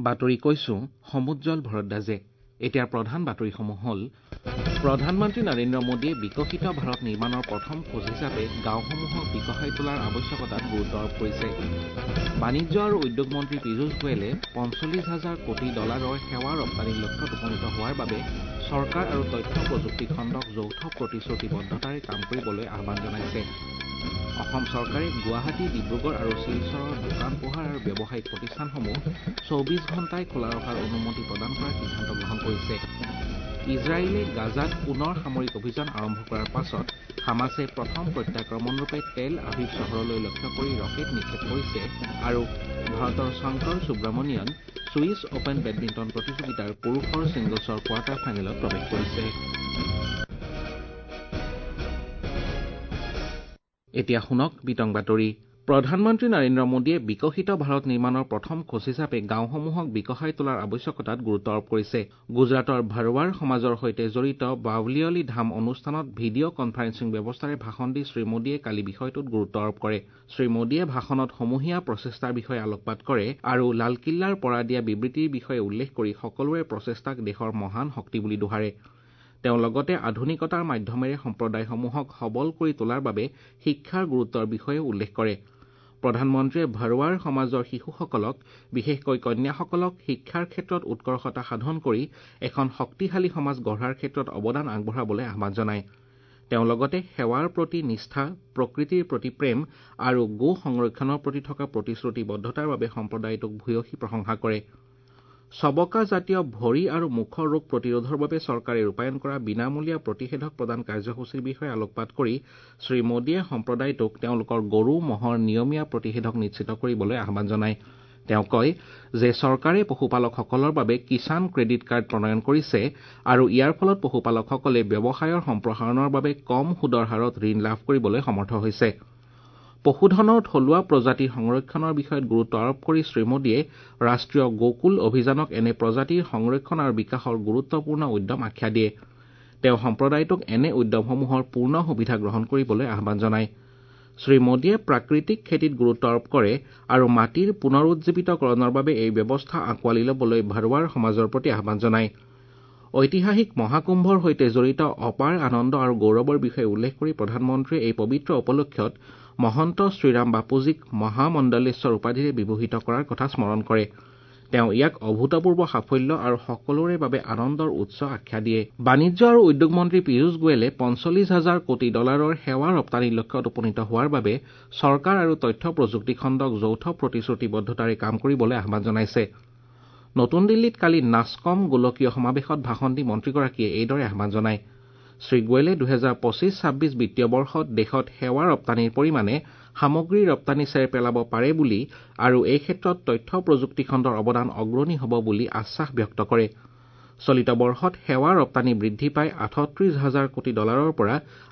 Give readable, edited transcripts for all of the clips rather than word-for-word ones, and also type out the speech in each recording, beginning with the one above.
বাতৰি কৈছো সমুজ্জ্বল ভৰদ্বাজে। এতিয়াৰ প্ৰধান বাতৰিসমূহ হ'ল প্ৰধানমন্ত্ৰী নৰেন্দ্ৰ মোদীয়ে বিকশিত ভাৰত নিৰ্মাণৰ প্ৰথম খোজ হিচাপে গাঁওসমূহক বিকশাই তোলাৰ আৱশ্যকতাত গুৰুত্ব আৰোপ কৰিছে। বাণিজ্য আৰু উদ্যোগ মন্ত্ৰী পীযুষ গোৱেলে ৪৫,০০০ কোটি ডলাৰৰ সেৱা ৰপ্তানিৰ লক্ষ্যত উপনীত হোৱাৰ বাবে চৰকাৰ আৰু তথ্য প্ৰযুক্তি খণ্ডক যৌথ প্ৰতিশ্ৰুতিবদ্ধতাৰে কাম কৰিবলৈ আহ্বান জনাইছে। অসম চৰকাৰে গুৱাহাটী, ডিব্ৰুগড় আৰু শিলচৰৰ দোকান পোহাৰ আৰু ব্যৱসায়িক প্ৰতিষ্ঠানসমূহ ২৪ ঘণ্টাই খোলা ৰখাৰ অনুমতি প্ৰদান কৰাৰ সিদ্ধান্ত গ্ৰহণ কৰিছে। ইজৰাইলে গাজাত পুনৰ সামৰিক অভিযান আৰম্ভ কৰাৰ পাছত হামাছে প্ৰথম প্ৰত্যাক্ৰমণৰূপে তেল আভিভ চহৰলৈ লক্ষ্য কৰি ৰকেট নিক্ষেপ কৰিছে আৰু ভাৰতৰ Shankar Subramanian Swiss Open badminton প্ৰতিযোগিতাৰ পুৰুষৰ ছিংগলছৰ কোৱাৰ্টাৰ ফাইনেলত প্ৰৱেশ কৰিছে। এতিয়া শুনক বিতং বাতৰি। প্ৰধানমন্ত্ৰী নৰেন্দ্ৰ মোদীয়ে বিকশিত ভাৰত নিৰ্মাণৰ প্ৰথম খোজ হিচাপে গাঁওসমূহক বিকশাই তোলাৰ আৱশ্যকতাত গুৰুত্ব আৰোপ কৰিছে। গুজৰাটৰ ভৰৱাড় সমাজৰ সৈতে জড়িত বাৱলিয়লি ধাম অনুষ্ঠানত ভিডিঅ' কনফাৰেন্সিং ব্যৱস্থাৰে ভাষণ দি শ্ৰীমোদীয়ে কালি বিষয়টোত গুৰুত্ব আৰোপ কৰে। শ্ৰীমোদীয়ে ভাষণত সমূহীয়া প্ৰচেষ্টাৰ বিষয়ে আলোকপাত কৰে আৰু লালকিল্লাৰ পৰা দিয়া বিবৃতিৰ বিষয়ে উল্লেখ কৰি সকলোৰে প্ৰচেষ্টাক দেশৰ মহান শক্তি বুলি দোহাৰে। তেওঁ লগতে আধুনিকতাৰ মাধ্যমেৰে সম্প্ৰদায়সমূহক সবল কৰি তোলাৰ বাবে শিক্ষাৰ গুৰুত্বৰ বিষয়েও উল্লেখ কৰে। প্ৰধানমন্ত্ৰীয়ে ভৰৱাড় সমাজৰ শিশুসকলক, বিশেষকৈ কন্যাসকলক শিক্ষাৰ ক্ষেত্ৰত উৎকৰ্ষতা সাধন কৰি এখন শক্তিশালী সমাজ গঢ়াৰ ক্ষেত্ৰত অৱদান আগবঢ়াবলৈ আহ্বান জনায়। তেওঁ লগতে সেৱাৰ প্ৰতি নিষ্ঠা, প্ৰকৃতিৰ প্ৰতি প্ৰেম আৰু গো সংৰক্ষণৰ প্ৰতি থকা প্ৰতিশ্ৰুতিবদ্ধতাৰ বাবে সম্প্ৰদায়টোক ভূয়সী প্ৰশংসা কৰে। চবকা জাতীয় ভৰি আৰু মুখৰ ৰোগ প্ৰতিৰোধৰ বাবে চৰকাৰে ৰূপায়ণ কৰা বিনামূলীয়া প্ৰতিষেধক প্ৰদান কাৰ্যসূচীৰ বিষয়ে আলোকপাত কৰি শ্ৰীমোদীয়ে সম্প্ৰদায়টোক তেওঁলোকৰ গৰু ম'হৰ নিয়মীয়া প্ৰতিষেধক নিশ্চিত কৰিবলৈ আহ্বান জনায়। তেওঁ কয় যে চৰকাৰে পশুপালকসকলৰ বাবে কিষাণ ক্ৰেডিট কাৰ্ড প্ৰণয়ন কৰিছে আৰু ইয়াৰ ফলত পশুপালকসকলে ব্যৱসায়ৰ সম্প্ৰসাৰণৰ বাবে কম সুদৰ হাৰত ঋণ লাভ কৰিবলৈ সমৰ্থ হৈছে। পশুধনৰ থলুৱা প্ৰজাতিৰ সংৰক্ষণৰ বিষয়ত গুৰুত্ব আৰোপ কৰি শ্ৰীমোদীয়ে ৰাষ্ট্ৰীয় গোকুল অভিযানক এনে প্ৰজাতিৰ সংৰক্ষণ আৰু বিকাশৰ গুৰুত্বপূৰ্ণ উদ্যম আখ্যা দিয়ে। তেওঁ সম্প্ৰদায়টোক এনে উদ্যমসমূহৰ পূৰ্ণ সুবিধা গ্ৰহণ কৰিবলৈ আহ্বান জনায়। শ্ৰীমোদীয়ে প্ৰাকৃতিক খেতিত গুৰুত্ব আৰোপ কৰে আৰু মাটিৰ পুনৰুজ্জীৱিতকৰণৰ বাবে এই ব্যৱস্থা আঁকোৱালি ল'বলৈ ভৰৱাড় সমাজৰ প্ৰতি আহ্বান জনায়। ঐতিহাসিক মহাকুম্ভৰ সৈতে জড়িত অপাৰ আনন্দ আৰু গৌৰৱৰ বিষয়ে উল্লেখ কৰি প্ৰধানমন্ত্ৰীয়ে এই পবিত্ৰ উপলক্ষত মহন্ত শ্ৰীৰাম বাপুজীক মহামণ্ডলেশ্বৰ উপাধিৰে বিভূষিত কৰাৰ কথা স্মৰণ কৰে। তেওঁ ইয়াক অভূতপূৰ্ব সাফল্য আৰু সকলোৰে বাবে আনন্দৰ উৎস আখ্যা দিয়ে। বাণিজ্য আৰু উদ্যোগ মন্ত্ৰী পীযুষ গোৱেলে ৪৫,০০০ কোটি ডলাৰৰ সেৱা ৰপ্তানিৰ লক্ষ্যত উপনীত হোৱাৰ বাবে চৰকাৰ আৰু তথ্য প্ৰযুক্তি খণ্ডক যৌথ প্ৰতিশ্ৰুতিবদ্ধতাৰে কাম কৰিবলৈ আহ্বান জনাইছে। নতুন দিল্লীত কালি নাছকম গোলকীয় সমাৱেশত ভাষণ দি মন্ত্ৰীগৰাকীয়ে এইদৰে আহ্বান জনায়। শ্ৰীগোৱেলে ২০২৫-২৬ বিত্তীয় বৰ্ষত দেশত সেৱা ৰপ্তানিৰ পৰিমাণে সামগ্ৰী ৰপ্তানি চেৰ পেলাব পাৰে বুলি আৰু এই ক্ষেত্ৰত তথ্য প্ৰযুক্তি খণ্ডৰ অৱদান অগ্ৰণী হ'ব বুলি আশ্বাস ব্যক্ত কৰে। চলিত বৰ্ষত সেৱা ৰপ্তানি বৃদ্ধি পাই ৩৮,০০০ কোটি ডলাৰৰ পৰা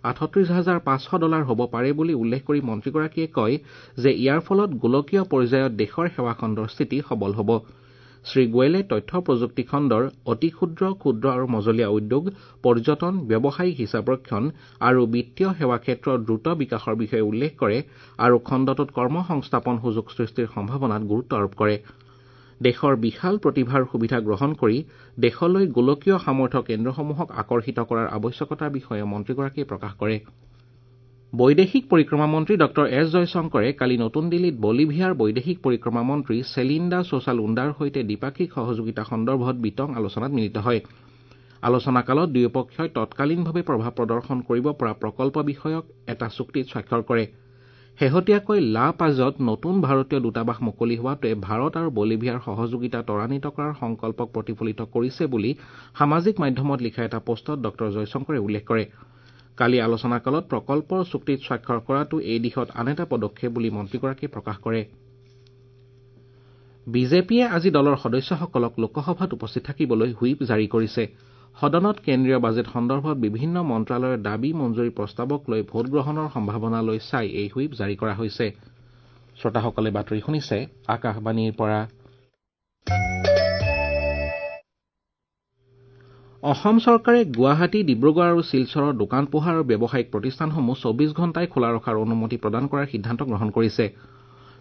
৩৮,৫০০ ডলাৰ হ'ব পাৰে বুলি উল্লেখ কৰি মন্ত্ৰীগৰাকীয়ে কয় যে ইয়াৰ ফলত গোলকীয় পৰ্যায়ত দেশৰ সেৱা খণ্ডৰ স্থিতি সবল হ'ব। শ্ৰীগোৱেলে তথ্য প্ৰযুক্তি খণ্ডৰ অতি ক্ষুদ্ৰ, ক্ষুদ্ৰ আৰু মজলীয়া উদ্যোগ, পৰ্যটন, ব্যৱসায়িক হিচাপৰক্ষণ আৰু বিত্তীয় সেৱা ক্ষেত্ৰৰ দ্ৰুত বিকাশৰ বিষয়ে উল্লেখ কৰে আৰু খণ্ডটোত কৰ্মসংস্থাপন সুযোগ সৃষ্টিৰ সম্ভাৱনাত গুৰুত্ব আৰোপ কৰে। দেশৰ বিশাল প্ৰতিভাৰ সুবিধা গ্ৰহণ কৰি দেশলৈ গোলকীয় সামৰ্থ্য কেন্দ্ৰসমূহক আকৰ্ষিত কৰাৰ আৱশ্যকতাৰ বিষয়ে মন্ত্ৰীগৰাকীয়ে প্ৰকাশ কৰে। বৈদেশিক পৰিক্ৰমা মন্ত্ৰী ড এছ জয়শংকৰে কালি নতুন দিল্লীত বলিভিয়াৰ বৈদেশিক পৰিক্ৰমা মন্ত্ৰী চেলিণ্ডা ছ'চা লুণ্ডাৰ সৈতে দ্বিপাক্ষিক সহযোগিতা সন্দৰ্ভত বিতং আলোচনাত মিলিত হয়। আলোচনাকালত দুয়োপক্ষই তৎকালীনভাৱে প্ৰভাৱ প্ৰদৰ্শন কৰিব পৰা প্ৰকল্প বিষয়ক এটা চুক্তিত স্বাক্ষৰ কৰে। শেহতীয়াকৈ লা পাজত নতুন ভাৰতীয় দূতাবাস মুকলি হোৱাটোৱে ভাৰত আৰু বলিভিয়াৰ সহযোগিতা ত্বৰান্বিত কৰাৰ সংকল্পক প্ৰতিফলিত কৰিছে বুলি সামাজিক মাধ্যমত লিখা এটা পোষ্টত ড জয়শংকৰে উল্লেখ কৰে। কালি আলোচনাকালত প্ৰকল্পৰ চুক্তিত স্বাক্ষৰ কৰাটো এই দিশত আন এটা পদক্ষেপ বুলি মন্ত্ৰীগৰাকীয়ে প্ৰকাশ কৰে। বিজেপিয়ে আজি দলৰ সদস্যসকলক লোকসভাত উপস্থিত থাকিবলৈ হুইপ জাৰি কৰিছে। সদনত কেন্দ্ৰীয় বাজেট সন্দৰ্ভত বিভিন্ন মন্ত্ৰালয়ৰ দাবী মঞ্জুৰী প্ৰস্তাৱক লৈ ভোটগ্ৰহণৰ সম্ভাৱনালৈ চাই এই হুইপ জাৰি কৰা হৈছে। শ্ৰোতাসকলে বাতৰি শুনিছে আকাশবাণীৰ পৰা। অসম চৰকাৰে গুৱাহাটী, ডিব্ৰুগড় আৰু শিলচৰৰ দোকান পোহাৰ আৰু ব্যৱসায়িক প্ৰতিষ্ঠানসমূহ ২৪ ঘণ্টাই খোলা ৰখাৰ অনুমতি প্ৰদান কৰাৰ সিদ্ধান্ত গ্ৰহণ কৰিছে।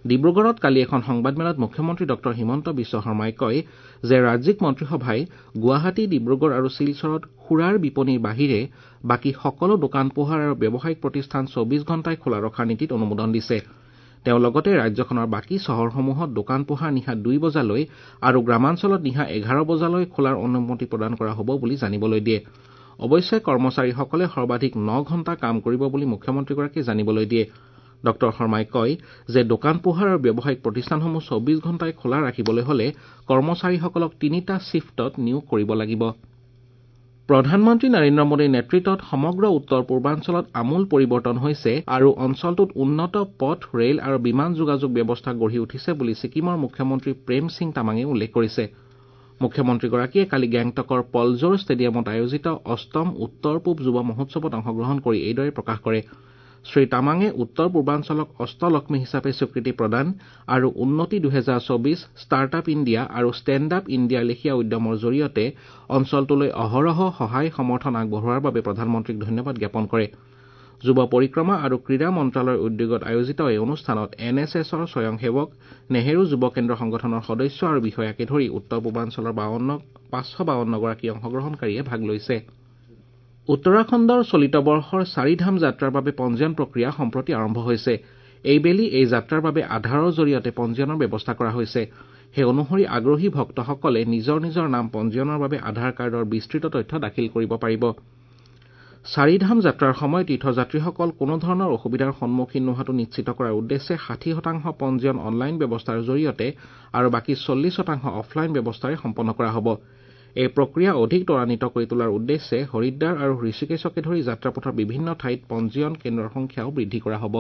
ডিব্ৰুগড়ত কালি এখন সংবাদমেলত মুখ্যমন্ত্ৰী ডঃ হিমন্ত বিশ্ব শৰ্মাই কয় যে ৰাজ্যিক মন্ত্ৰীসভাই গুৱাহাটী, ডিব্ৰুগড় আৰু শিলচৰত সুৰাৰ বিপণীৰ বাহিৰে বাকী সকলো দোকান পোহাৰ আৰু ব্যৱসায়িক প্ৰতিষ্ঠান 24 ঘণ্টাই খোলা ৰখাৰ নীতিত অনুমোদন দিছে। তেওঁ লগতে ৰাজ্যখনৰ বাকী চহৰসমূহত দোকান পোহাৰ নিশা 2 বজালৈ আৰু গ্ৰামাঞ্চলত নিশা 11 বজালৈ খোলাৰ অনুমতি প্ৰদান কৰা হ'ব বুলি জানিবলৈ দিয়ে। অৱশ্যে কৰ্মচাৰীসকলে সৰ্বাধিক 9 ঘণ্টা কাম কৰিব বুলি মুখ্যমন্ত্ৰীগৰাকীয়ে জানিবলৈ দিয়ে। ড শৰ্মাই কয় যে দোকান পোহাৰ আৰু ব্যৱসায়িক প্ৰতিষ্ঠানসমূহ 24 ঘণ্টাই খোলা ৰাখিবলৈ হলে কৰ্মচাৰীসকলক 3টা শ্বিফ্টত নিয়োগ কৰিব লাগিব। প্ৰধানমন্ত্ৰী নৰেন্দ্ৰ মোদীৰ নেতৃত্বত সমগ্ৰ উত্তৰ পূৰ্বাঞ্চলত আমূল পৰিৱৰ্তন হৈছে আৰু অঞ্চলটোত উন্নত পথ, ৰেল আৰু বিমান যোগাযোগ ব্যৱস্থা গঢ়ি উঠিছে বুলি ছিকিমৰ মুখ্যমন্ত্ৰী প্ৰেম সিং তামাঙে উল্লেখ কৰিছে। মুখ্যমন্ত্ৰীগৰাকীয়ে কালি গেংটকৰ পলজোৰ ষ্টেডিয়ামত আয়োজিত 8ম উত্তৰ-পূব যুৱ মহোৎসৱত অংশগ্ৰহণ কৰি এইদৰে প্ৰকাশ কৰে। শ্ৰী তামাঙে উত্তৰ পূৰ্বাঞ্চলক অষ্টলক্ষ্মী হিচাপে স্বীকৃতি প্ৰদান আৰু উন্নতি 2024, ষ্টাৰ্টআপ ইণ্ডিয়া আৰু ষ্টেণ্ড আপ ইণ্ডিয়াৰ লেখীয়া উদ্যমৰ জৰিয়তে অঞ্চলটোলৈ অহৰহ সহায় সমৰ্থন আগবঢ়োৱাৰ বাবে প্ৰধানমন্ত্ৰীক ধন্যবাদ জ্ঞাপন কৰে। যুৱ পৰিক্ৰমা আৰু ক্ৰীড়া মন্ত্ৰালয়ৰ উদ্যোগত আয়োজিত এই অনুষ্ঠানত NSSৰ স্বয়ংসেৱক, নেহেৰু যুৱ কেন্দ্ৰ সংগঠনৰ সদস্য আৰু বিষয়াকে ধৰি উত্তৰ পূৰ্বাঞ্চলৰ 552 গৰাকী অংশগ্ৰহণকাৰীয়ে ভাগ লৈছে। উত্তৰাখণ্ডৰ চলিত বৰ্ষৰ 4 ধাম যাত্ৰাৰ বাবে পঞ্জীয়ন প্ৰক্ৰিয়া সম্প্ৰতি আৰম্ভ হৈছে। এইবেলি এই যাত্ৰাৰ বাবে আধাৰৰ জৰিয়তে পঞ্জীয়নৰ ব্যৱস্থা কৰা হৈছে। সেই অনুসৰি আগ্ৰহী ভক্তসকলে নিজৰ নিজৰ নাম পঞ্জীয়নৰ বাবে আধাৰ কাৰ্ডৰ বিস্তৃত তথ্য দাখিল কৰিব পাৰিব। 4 ধাম যাত্ৰাৰ সময়ত তীৰ্থযাত্ৰীসকল কোনো ধৰণৰ অসুবিধাৰ সন্মুখীন নোহোৱাটো নিশ্চিত কৰাৰ উদ্দেশ্যে 60% পঞ্জীয়ন অনলাইন ব্যৱস্থাৰ জৰিয়তে আৰু বাকী 40% অফলাইন ব্যৱস্থাৰে সম্পন্ন কৰা হ'ব। এই প্ৰক্ৰিয়া অধিক ত্বৰান্বিত কৰি তোলাৰ উদ্দেশ্যে হৰিদ্বাৰ আৰু ঋষিকেশকে ধৰি যাত্ৰাপথৰ বিভিন্ন ঠাইত পঞ্জীয়ন কেন্দ্ৰৰ সংখ্যাও বৃদ্ধি কৰা হ'ব।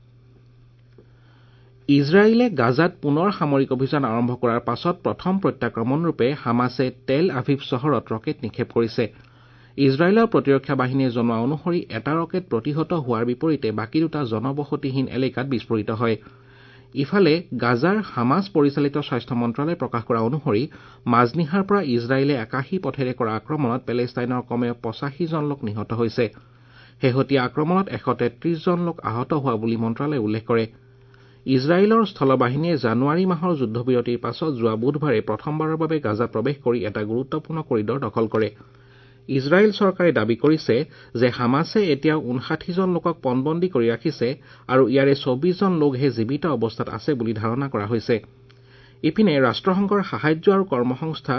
ইজৰাইলে গাজাত পুনৰ সামৰিক অভিযান আৰম্ভ কৰাৰ পাছত প্ৰথম প্ৰত্যাক্ৰমণৰূপে হামাছে টেল আভিভ চহৰত ৰকেট নিক্ষেপ কৰিছে। ইজৰাইলৰ প্ৰতিৰক্ষা বাহিনীয়ে জনোৱা অনুসৰি এটা ৰকেট প্ৰতিহত হোৱাৰ বিপৰীতে বাকী দুটা জনবসতিহীন এলেকাত বিস্ফোৰিত হয়। ইফালে গাজাৰ হামাছ পৰিচালিত স্বাস্থ্য মন্ত্ৰালয়ে প্ৰকাশ কৰা অনুসৰি মাজনিশাৰ পৰা ইজৰাইলে আকাশী পথেৰে কৰা আক্ৰমণত পেলেষ্টাইনৰ কমেও 85 জন লোক নিহত হৈছে। শেহতীয়া আক্ৰমণত 133 জন লোক আহত হোৱা বুলি মন্ত্ৰালয়ে উল্লেখ কৰে। ইজৰাইলৰ স্থলবাহিনীয়ে জানুৱাৰী মাহৰ যুদ্ধবিৰতিৰ পাছত যোৱা বুধবাৰে প্ৰথমবাৰৰ বাবে গাজাত প্ৰৱেশ কৰি এটা গুৰুত্বপূৰ্ণ কৰিডৰ দখল কৰে। ইজৰাইল চৰকাৰে দাবী কৰিছে যে হামাছে এতিয়াও 59 জন লোকক পণবন্দী কৰি ৰাখিছে আৰু ইয়াৰে 24 জন লোকহে জীৱিত অৱস্থাত আছে বুলি ধাৰণা কৰা হৈছে। ইপিনে ৰাষ্ট্ৰসংঘৰ সাহায্য আৰু কৰ্মসংস্থা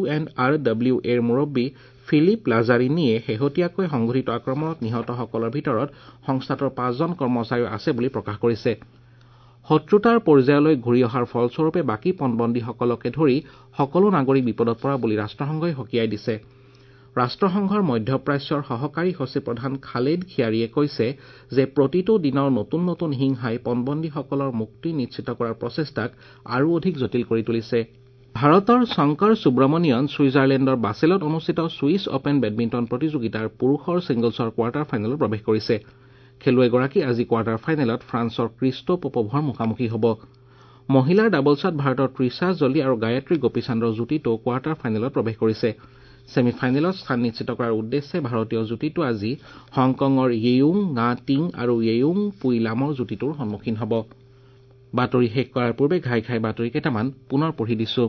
UNRWAৰ মুৰব্বী ফিলিপ লাজাৰিনিয়ে শেহতীয়াকৈ সংঘটিত আক্ৰমণত নিহতসকলৰ ভিতৰত সংস্থাটোৰ 5 জন কৰ্মচাৰীও আছে বুলি প্ৰকাশ কৰিছে। শত্ৰুতাৰ পৰ্যায়লৈ ঘূৰি অহাৰ ফলস্বৰূপে বাকী পণবন্দীসকলকে ধৰি সকলো নাগৰিক বিপদত পৰা বুলি ৰাষ্ট্ৰসংঘই সকীয়াই দিছে। ৰাষ্ট্ৰসংঘৰ মধ্যপ্ৰাচ্যৰ সহকাৰী সচিব প্ৰধান খালেদ খিয়াৰীয়ে কৈছে যে প্ৰতিটো দিনৰ নতুন নতুন হিংসাই পণবন্দীসকলৰ মুক্তি নিশ্চিত কৰাৰ প্ৰচেষ্টাক আৰু অধিক জটিল কৰি তুলিছে। ভাৰতৰ শংকৰ সুব্ৰমণিয়ন ছুইজাৰলেণ্ডৰ বাছেলত অনুষ্ঠিত ছুইছ অপেন বেডমিণ্টন প্ৰতিযোগিতাৰ পুৰুষৰ ছিংগলছৰ কোৱাৰ্টাৰ ফাইনেলত প্ৰৱেশ কৰিছে। খেলুৱৈগৰাকী আজি কোৱাৰ্টাৰ ফাইনেলত ফ্ৰান্সৰ ক্ৰিষ্টো পপভৰ মুখামুখি হ'ব। মহিলাৰ ডাবলছত ভাৰতৰ তৃষা জলি আৰু গায়ত্ৰী গোপীচান্দৰ যুটিটো কোৱাৰ্টাৰ ফাইনেলত প্ৰৱেশ কৰিছে। ছেমি ফাইনেলত স্থান নিশ্চিত কৰাৰ উদ্দেশ্যে ভাৰতীয় যুটিটো আজি হংকঙৰ য়েউং ngা টিং আৰু য়েউং পুই লামৰ যুটিটোৰ সন্মুখীন হ'ব। বাতৰি শেষ কৰাৰ পূৰ্বে ঘাই ঘাই বাতৰি কেইটামান পুনৰ পঢ়ি দিছো।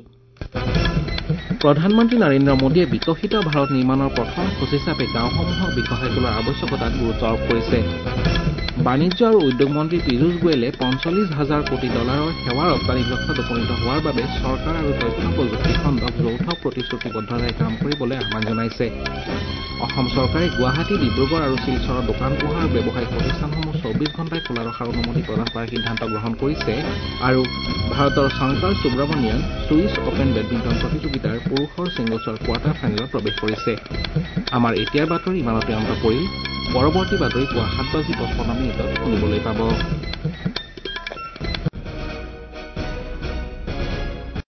প্ৰধানমন্ত্ৰী নৰেন্দ্ৰ মোদীয়ে বিকশিত ভাৰত নিৰ্মাণৰ প্ৰথম খোজ হিচাপে গাঁওসমূহক বিকশাই তোলাৰ আৱশ্যকতাত গুৰুত্ব আৰোপ কৰিছে। বাণিজ্য আৰু উদ্যোগ মন্ত্ৰী পীযুষ গোৱেলে $45,000 কোটি সেৱা ৰপ্তানি লক্ষ্যত উপনীত হোৱাৰ বাবে চৰকাৰ আৰু তথ্য প্ৰযুক্তি খণ্ডক যৌথ প্ৰতিশ্ৰুতিবদ্ধতাৰে কাম কৰিবলৈ আহ্বান জনাইছে। অসম চৰকাৰে গুৱাহাটী, ডিব্ৰুগড় আৰু শিলচৰৰ দোকান পোহাৰ আৰু ব্যৱসায়িক প্ৰতিষ্ঠানসমূহ 24 ঘণ্টাই খোলা ৰখাৰ অনুমতি প্ৰদান কৰাৰ সিদ্ধান্ত গ্ৰহণ কৰিছে আৰু ভাৰতৰ Shankar Subramanian Swiss Open badminton প্ৰতিযোগিতাৰ পুৰুষৰ ছিংগলছৰ কোৱাৰ্টাৰ ফাইনেলত প্ৰৱেশ কৰিছে। আমাৰ এতিয়াৰ বাতৰি ইমানতে অন্ত পৰিল। পৰৱৰ্তী বাতৰি পুৱা 7:55 শুনিবলৈ পাব।